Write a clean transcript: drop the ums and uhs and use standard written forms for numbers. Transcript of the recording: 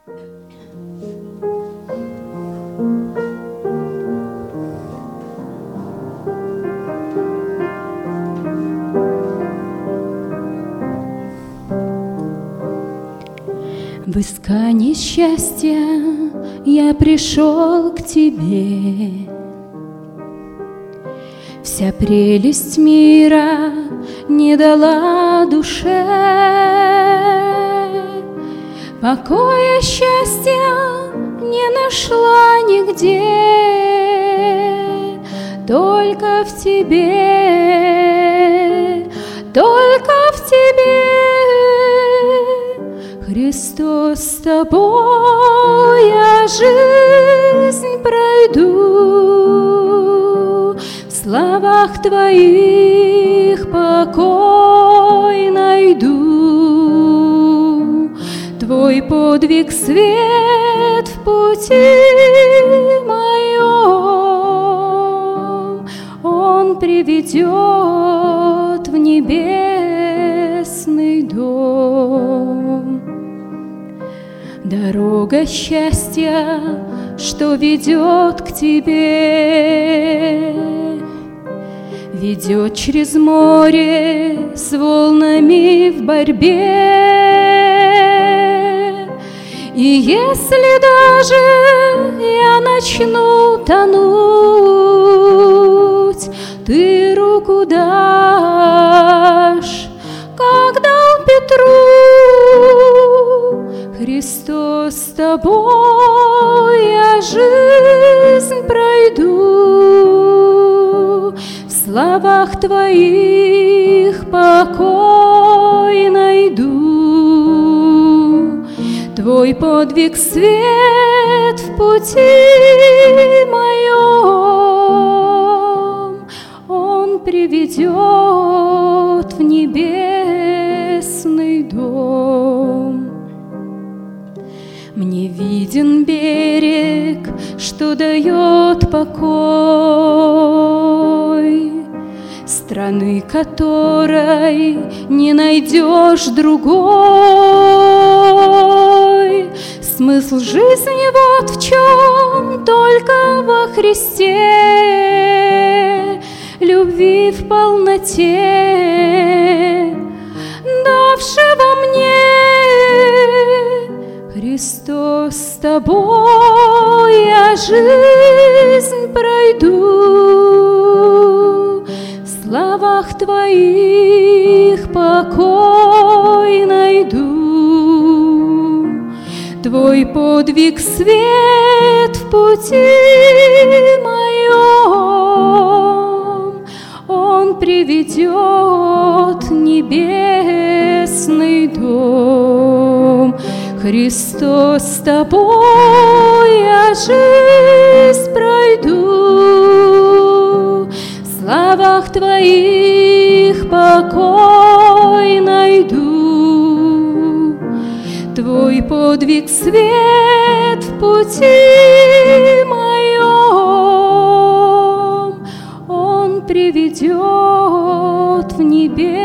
В искании счастья я пришел к тебе. Вся прелесть мира не дала душе покоя, счастья не нашла нигде, только в тебе, только в тебе. Христос, с тобой я жизнь пройду, в словах твоих покой найду. Твой подвиг свет в пути моем, он приведет в небесный дом. Дорога счастья, что ведет к тебе, ведет через море с волнами в борьбе. И если даже я начну тонуть, ты руку дашь, как дал Петру. Христос, с тобой я жизнь пройду, в словах твоих покой найду. Твой подвиг свет в пути моем, он приведет в небесный дом. Мне виден берег, что дает покой, страны которой не найдешь другой. Смысл жизни вот в чем, только во Христе, любви в полноте, давшего мне. Христос, с тобой я жизнь пройду, в словах твоих покой найду. Твой подвиг свет в пути моем, он приведет в небесный дом. Христос, с тобой я жизнь пройду, в словах твоих покой найду. Твой подвиг свет в пути моем, он приведет в небесный